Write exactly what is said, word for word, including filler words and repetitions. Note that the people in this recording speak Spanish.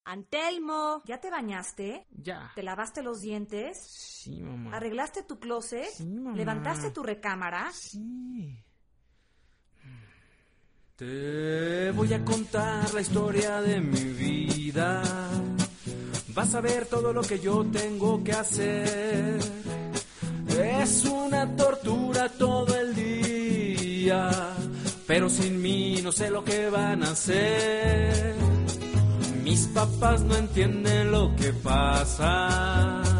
Antelmo. ¿Ya te bañaste? Ya. ¿Te lavaste los dientes? Sí, mamá. ¿Arreglaste tu closet? Sí, mamá. ¿Levantaste tu recámara? Sí. Te voy a contar la historia de mi vida. Vas a ver todo lo que yo tengo que hacer. Es una tortura todo el día, pero sin mí no sé lo que van a hacer. Mis papás no entienden lo que pasa.